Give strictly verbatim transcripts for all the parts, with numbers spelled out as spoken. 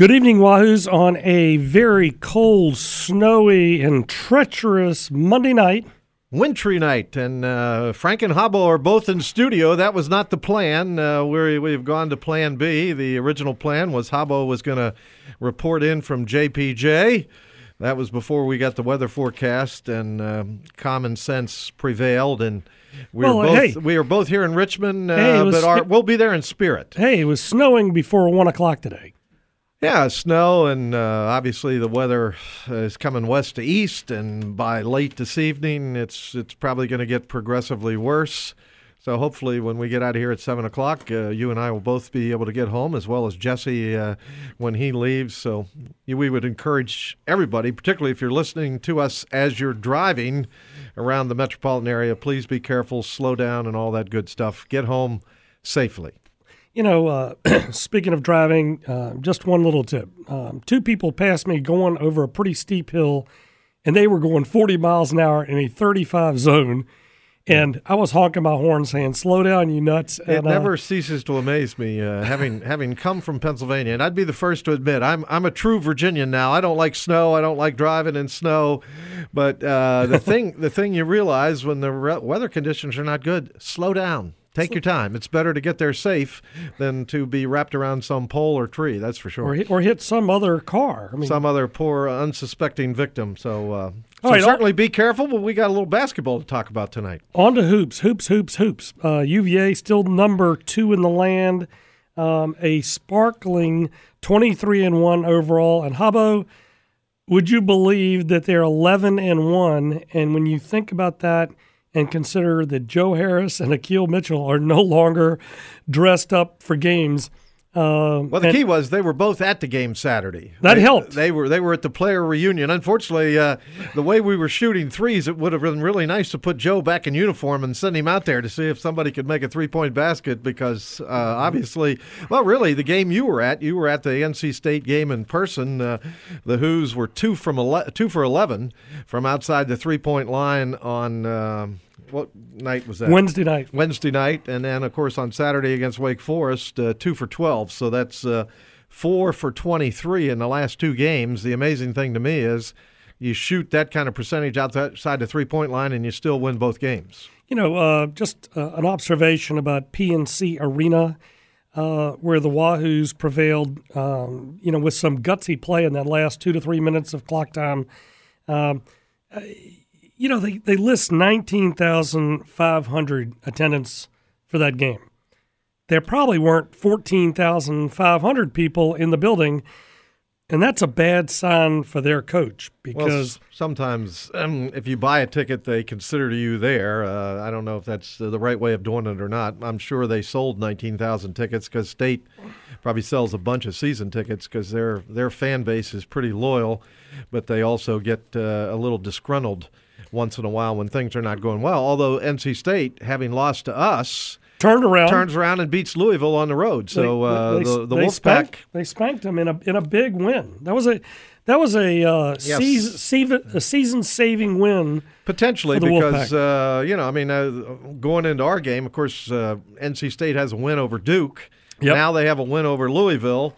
Good evening, Wahoos, on a very cold, snowy, and treacherous Monday night. Wintry night, and uh, Frank and Habbo are both in studio. That was not the plan. Uh, we we've gone to Plan B. The original plan was Habbo was going to report in from J P J. That was before we got the weather forecast, and um, common sense prevailed, and we well, were both hey. we are both here in Richmond, uh, Hey, was, but our, we'll be there in spirit. Hey, it was snowing before one o'clock today. Yeah, snow, and uh, obviously the weather is coming west to east, and by late this evening, it's it's probably going to get progressively worse. So hopefully when we get out of here at seven o'clock, uh, you and I will both be able to get home, as well as Jesse uh, when he leaves. So we would encourage everybody, particularly if you're listening to us as you're driving around the metropolitan area, please be careful, slow down, and all that good stuff. Get home safely. You know, uh, speaking of driving, uh, just one little tip. Um, two people passed me going over a pretty steep hill, and they were going forty miles an hour in a thirty-five zone. And I was honking my horn saying, slow down, you nuts. It and, never uh, ceases to amaze me, uh, having having come from Pennsylvania. And I'd be the first to admit, I'm I'm a true Virginian now. I don't like snow. I don't like driving in snow. But uh, the thing the thing you realize when the re- weather conditions are not good, slow down. Take your time. It's better to get there safe than to be wrapped around some pole or tree, that's for sure. Or hit, or hit some other car. I mean, some other poor, unsuspecting victim. So, uh, so right, certainly be careful, but we got a little basketball to talk about tonight. On to hoops, hoops, hoops, hoops. Uh, U V A still number two in the land, um, a sparkling twenty-three and one overall. And Habbo, would you believe that they're eleven and one? And when you think about that, and consider that Joe Harris and Akil Mitchell are no longer dressed up for games. Uh, well, the key was they were both at the game Saturday. That they, helped. They were they were at the player reunion. Unfortunately, uh, the way we were shooting threes, it would have been really nice to put Joe back in uniform and send him out there to see if somebody could make a three-point basket because uh, obviously, well, really, the game you were at, you were at the N C State game in person. Uh, the Hoos were two from ele- two for eleven from outside the three-point line on uh, what night was that? Wednesday night. Wednesday night, and then, of course, on Saturday against Wake Forest, uh, two for twelve. So that's uh, four for twenty-three in the last two games. The amazing thing to me is you shoot that kind of percentage outside the three-point line, and you still win both games. You know, uh, just uh, an observation about P N C Arena, uh, where the Wahoos prevailed, um, you know, with some gutsy play in that last two to three minutes of clock time. Um, uh, You know, they, they list nineteen thousand five hundred attendance for that game. There probably weren't fourteen thousand five hundred people in the building, and that's a bad sign for their coach because well, sometimes um, if you buy a ticket, they consider you there. Uh, I don't know if that's the right way of doing it or not. I'm sure they sold nineteen thousand tickets because State probably sells a bunch of season tickets because their, their fan base is pretty loyal, but they also get uh, a little disgruntled once in a while when things are not going well. Although N C State, having lost to us, turned around, turns around and beats Louisville on the road. So uh, they, the the they Wolfpack spanked, they spanked them in a in a big win. That was a that was a uh, yes. season, season a season saving win potentially for the because uh, you know I mean uh, going into our game, of course, uh, N C State has a win over Duke. Yep. Now they have a win over Louisville.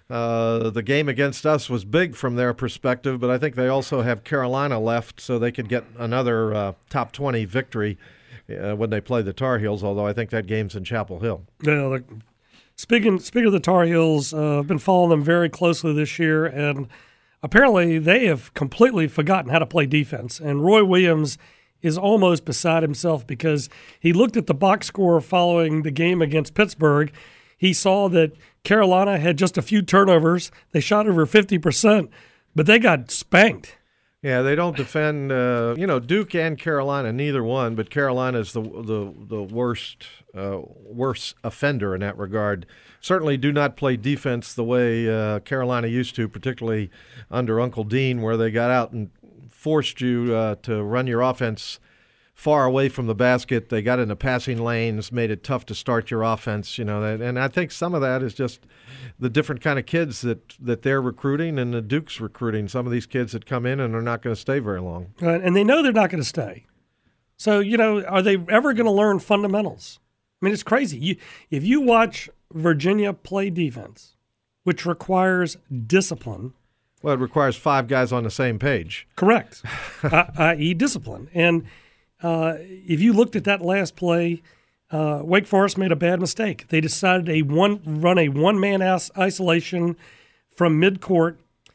Uh, the game against us was big from their perspective, but I think they also have Carolina left, so they could get another uh, top twenty victory uh, when they play the Tar Heels, although I think that game's in Chapel Hill. Yeah, like, speaking, speaking of the Tar Heels, uh, I've been following them very closely this year, and apparently they have completely forgotten how to play defense. And Roy Williams is almost beside himself because he looked at the box score following the game against Pittsburgh. He saw that Carolina had just a few turnovers. They shot over fifty percent, but they got spanked. Yeah, they don't defend. Uh, you know, Duke and Carolina, neither one, but Carolina is the the the worst uh, worst offender in that regard. Certainly, do not play defense the way uh, Carolina used to, particularly under Uncle Dean, where they got out and forced you uh, to run your offense far away from the basket. They got into passing lanes, made it tough to start your offense. You know, and I think some of that is just the different kind of kids that, that they're recruiting and the Duke's recruiting. Some of these kids that come in and are not going to stay very long. Right, and they know they're not going to stay. So, you know, are they ever going to learn fundamentals? I mean, it's crazy. You, if you watch Virginia play defense, which requires discipline. Well, it requires five guys on the same page. Correct, that is discipline. And uh, if you looked at that last play, uh, Wake Forest made a bad mistake. They decided a one run a one-man isolation from midcourt,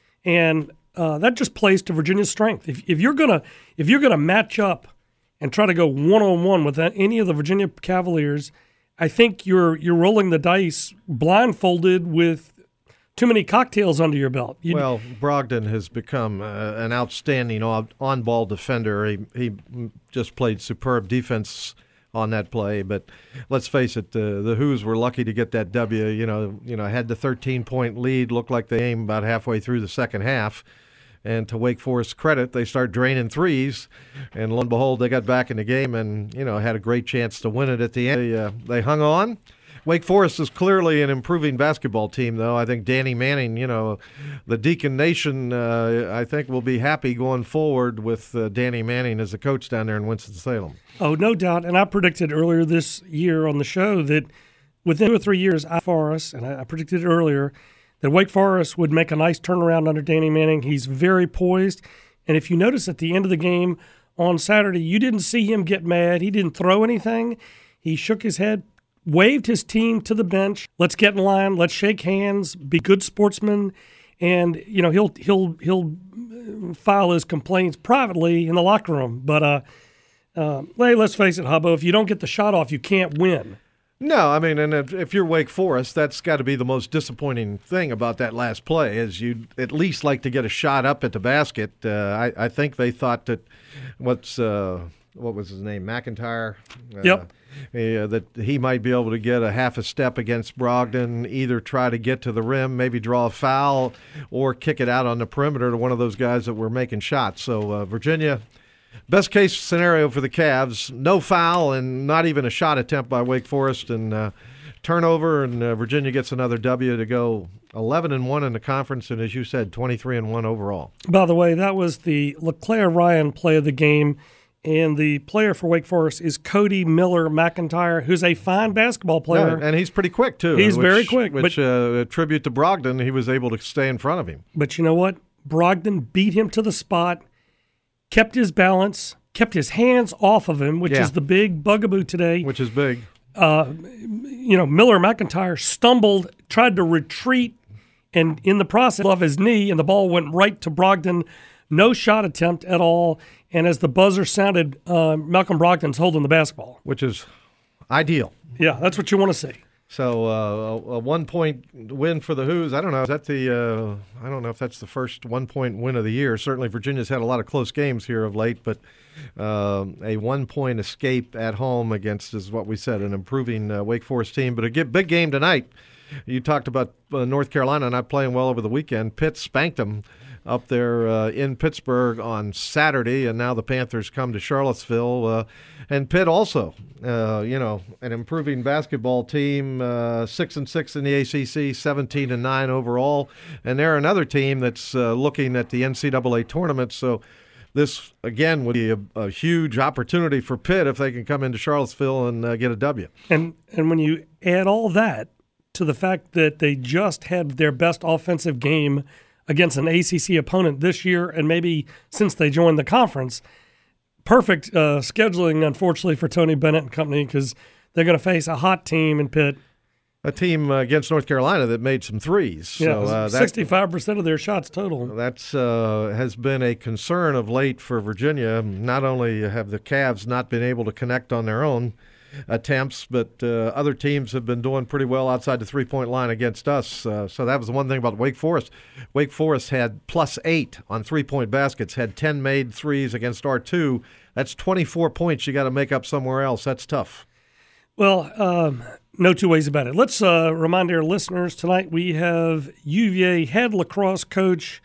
and uh, that just plays to Virginia's strength. If, if you're gonna if you're gonna match up and try to go one-on-one with any of the Virginia Cavaliers, I think you're you're rolling the dice blindfolded with too many cocktails under your belt. You'd, well, Brogdon has become uh, an outstanding on-ball defender. He he just played superb defense on that play. But let's face it, the the Hoos were lucky to get that W. You know, you know, had the thirteen-point lead, looked like they aimed about halfway through the second half. And to Wake Forest's credit, they start draining threes, and lo and behold, they got back in the game and, you know, had a great chance to win it at the end. They, uh, they hung on. Wake Forest is clearly an improving basketball team, though. I think Danny Manning, you know, the Deacon Nation, uh, I think will be happy going forward with uh, Danny Manning as a coach down there in Winston-Salem. Oh, no doubt. And I predicted earlier this year on the show that within two or three years, I Forest, and I predicted it earlier, that Wake Forest would make a nice turnaround under Danny Manning. He's very poised. And if you notice at the end of the game on Saturday, you didn't see him get mad. He didn't throw anything. He shook his head, waved his team to the bench. Let's get in line. Let's shake hands. Be good sportsmen. And, you know, he'll he'll he'll file his complaints privately in the locker room. But, uh, uh, hey, let's face it, Hubbo, if you don't get the shot off, you can't win. No, I mean, and if, if you're Wake Forest, that's got to be the most disappointing thing about that last play is you'd at least like to get a shot up at the basket. Uh, I, I think they thought that what's uh, what was his name, McIntyre? Uh, yep. Uh, that he might be able to get a half a step against Brogdon, either try to get to the rim, maybe draw a foul, or kick it out on the perimeter to one of those guys that were making shots. So uh, Virginia, best case scenario for the Cavs, no foul and not even a shot attempt by Wake Forest, and uh, turnover, and uh, Virginia gets another W to go eleven and one in the conference, and as you said, twenty-three and one overall. By the way, that was the LeClaire Ryan play of the game. And the player for Wake Forest is Cody Miller McIntyre, who's a fine basketball player. Yeah, and he's pretty quick, too. He's which, very quick. Which, but, uh, a tribute to Brogdon, he was able to stay in front of him. But you know what? Brogdon beat him to the spot, kept his balance, kept his hands off of him, which yeah. is the big bugaboo today. Which is big. Uh, you know, Miller McIntyre stumbled, tried to retreat, and in the process of his knee, and the ball went right to Brogdon. No shot attempt at all. And as the buzzer sounded, uh, Malcolm Brogdon's holding the basketball. Which is ideal. Yeah, that's what you want to see. So uh, a, a one-point win for the Hoos. I don't know. Is that the? Uh, I don't know if that's the first one-point win of the year. Certainly, Virginia's had a lot of close games here of late, but uh, a one-point escape at home against, is what we said, an improving uh, Wake Forest team. But a big game tonight. You talked about uh, North Carolina not playing well over the weekend. Pitt spanked them up there uh, in Pittsburgh on Saturday, and now the Panthers come to Charlottesville. Uh, and Pitt also, uh, you know, an improving basketball team, uh, six and six in the A C C, seventeen and nine overall, and they're another team that's uh, looking at the N C double A tournament. So this again would be a, a huge opportunity for Pitt if they can come into Charlottesville and uh, get a W. And and when you add all that to the fact that they just had their best offensive game against an A C C opponent this year, and maybe since they joined the conference, perfect uh, scheduling, unfortunately, for Tony Bennett and company, because they're going to face a hot team in Pitt. A team uh, against North Carolina that made some threes. Yeah, so, uh, sixty-five percent of their shots total. That's uh, has been a concern of late for Virginia. Not only have the Cavs not been able to connect on their own attempts, but uh, other teams have been doing pretty well outside the three-point line against us. Uh, so that was the one thing about Wake Forest. Wake Forest had plus eight on three-point baskets, had ten made threes against R two. That's twenty-four points you got to make up somewhere else. That's tough. Well, um, no two ways about it. Let's uh, remind our listeners tonight we have U V A head lacrosse coach,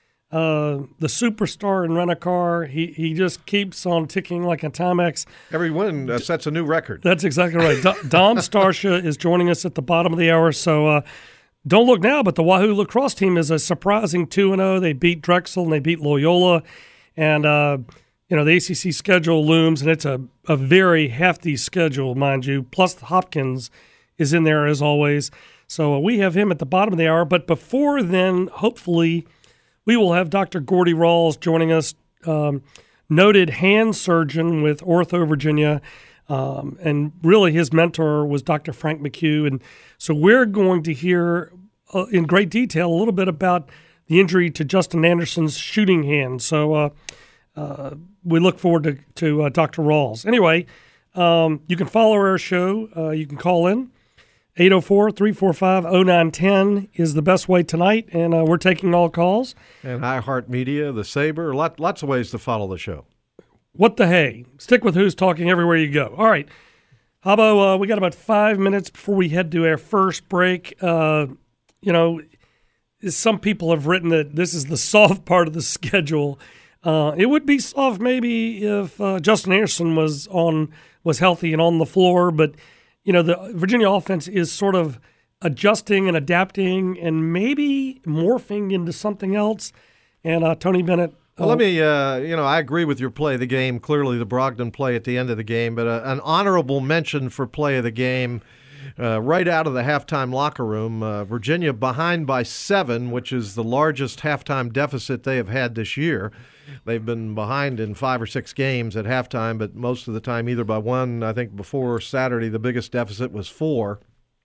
Uh, the superstar in Rent-A-Car. He he just keeps on ticking like a Timex. Every win uh, sets a new record. That's exactly right. Do- Dom Starsha is joining us at the bottom of the hour. So uh, don't look now, but the Wahoo lacrosse team is a surprising two and oh. They beat Drexel and they beat Loyola. And, uh, you know, the A C C schedule looms, and it's a, a very hefty schedule, mind you. Plus Hopkins is in there as always. So uh, we have him at the bottom of the hour. But before then, hopefully, we will have Doctor Gordy Rawls joining us, um, noted hand surgeon with Ortho Virginia. Um, and really his mentor was Doctor Frank McHugh. And so we're going to hear uh, in great detail a little bit about the injury to Justin Anderson's shooting hand. So uh, uh, we look forward to, to uh, Doctor Rawls. Anyway, um, you can follow our show. Uh, you can call in. eight oh four, three four five, oh nine one oh is the best way tonight, and uh, we're taking all calls. And iHeartMedia, the Sabre, lot, lots of ways to follow the show. What the hey? Stick with Who's Talking everywhere you go. All right. Habbo, uh, we got about five minutes before we head to our first break. Uh, you know, some people have written that this is the soft part of the schedule. Uh, it would be soft maybe if uh, Justin Anderson was on was healthy and on the floor, but you know the Virginia offense is sort of adjusting and adapting and maybe morphing into something else. And uh, Tony Bennett. Well, let me, uh, you know, I agree with your play of the game. Clearly, the Brogdon play at the end of the game, but uh, an honorable mention for play of the game. Uh, right out of the halftime locker room, uh, Virginia behind by seven, which is the largest halftime deficit they have had this year. They've been behind in five or six games at halftime, but most of the time either by one. I think before Saturday, the biggest deficit was four.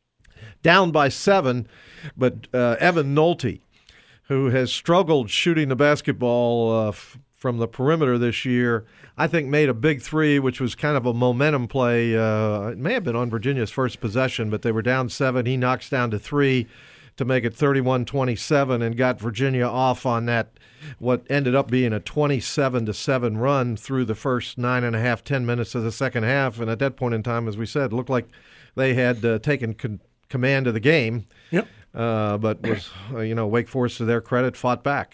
Down by seven, but uh, Evan Nolte, who has struggled shooting the basketball uh, f- from the perimeter this year, I think made a big three, which was kind of a momentum play. Uh, it may have been on Virginia's first possession, but they were down seven. He knocks down to three to make it thirty-one twenty-seven and got Virginia off on that, what ended up being a twenty-seven to seven run through the first nine and a half, ten minutes of the second half. And at that point in time, as we said, it looked like they had uh, taken con- command of the game. Yep. Uh, but was, uh, you know, Wake Forest, to their credit, fought back.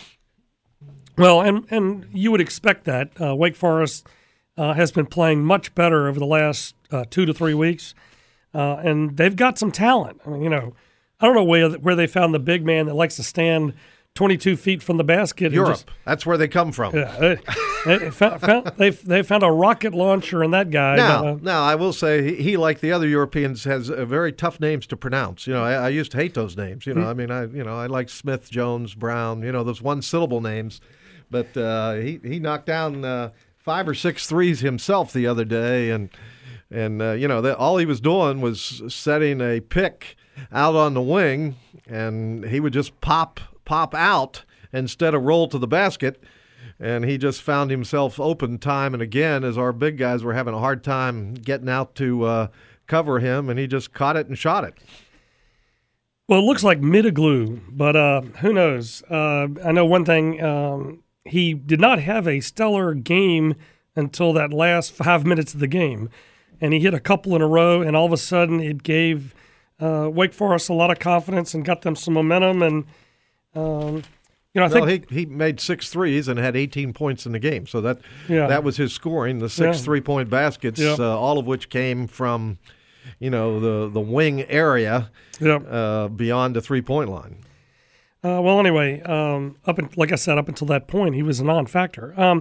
Well, and, and you would expect that. Uh, Wake Forest uh, has been playing much better over the last uh, two to three weeks, uh, and they've got some talent. I mean, you know, I don't know where, where they found the big man that likes to stand twenty-two feet from the basket. Europe. Just, That's where they come from. Yeah, they, they, found, found, they, they found a rocket launcher in that guy. Now, but, uh, now I will say he, he, like the other Europeans, has uh, very tough names to pronounce. You know, I, I used to hate those names. You know, mm-hmm. I mean, I you know, I like Smith, Jones, Brown. You know, those one-syllable names. But uh, he he knocked down uh, five or six threes himself the other day, and and uh, you know, the, all he was doing was setting a pick out on the wing, and he would just pop pop out instead of roll to the basket. And he just found himself open time and again as our big guys were having a hard time getting out to uh, cover him, and he just caught it and shot it. Well, it looks like Middleglue, but uh, who knows? Uh, I know one thing. Um, he did not have a stellar game until that last five minutes of the game, and he hit a couple in a row, and all of a sudden it gave uh, Wake Forest a lot of confidence and got them some momentum. And um, you know, I well, think he he made six threes and had eighteen points in the game, so that yeah. that was his scoring. The six yeah. three-point baskets, yeah. uh, all of which came from, you know, the the wing area yeah. uh, beyond the three-point line. Uh, well, anyway, um, up in, like I said, up until that point, he was a non-factor. Um,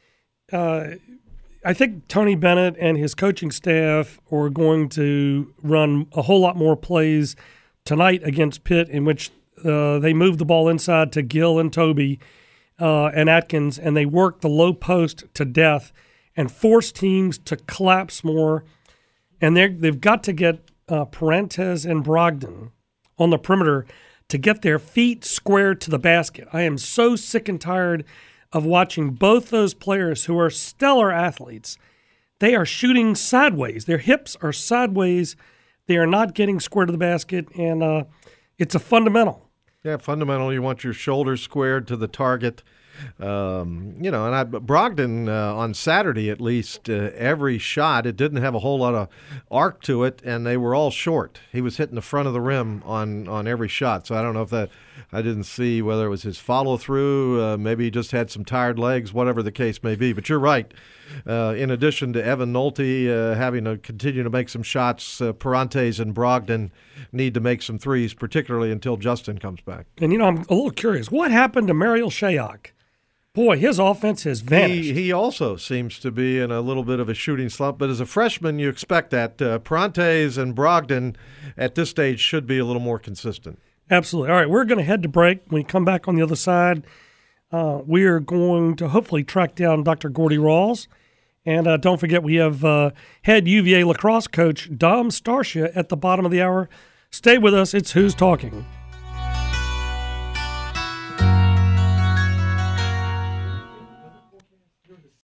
uh, I think Tony Bennett and his coaching staff are going to run a whole lot more plays tonight against Pitt, in which uh, they move the ball inside to Gill and Toby uh, and Atkins, and they work the low post to death and force teams to collapse more. And they've got to get uh, Parentes and Brogdon on the perimeter to get their feet squared to the basket. I am so sick and tired of watching both those players who are stellar athletes. They are shooting sideways. Their hips are sideways. They are not getting squared to the basket, and uh, it's a fundamental. Yeah, fundamental. You want your shoulders squared to the target. Um, you know, and I, Brogdon uh, on Saturday at least, uh, every shot, it didn't have a whole lot of arc to it, and they were all short. He was hitting the front of the rim on, on every shot. So I don't know if that, I didn't see whether it was his follow through, uh, maybe he just had some tired legs, whatever the case may be. But you're right. Uh, in addition to Evan Nolte uh, having to continue to make some shots, uh, Parentes and Brogdon need to make some threes, particularly until Justin comes back. And, you know, I'm a little curious. What happened to Mariel Shayok? Boy, his offense has vanished. He, he also seems to be in a little bit of a shooting slump, but as a freshman, you expect that. Uh, Parantes and Brogdon at this stage should be a little more consistent. Absolutely. All right, we're going to head to break. When we come back on the other side, uh, we are going to hopefully track down Doctor Gordy Rawls. And uh, don't forget, we have uh, head U V A lacrosse coach Dom Starcia at the bottom of the hour. Stay with us. It's Who's Talking.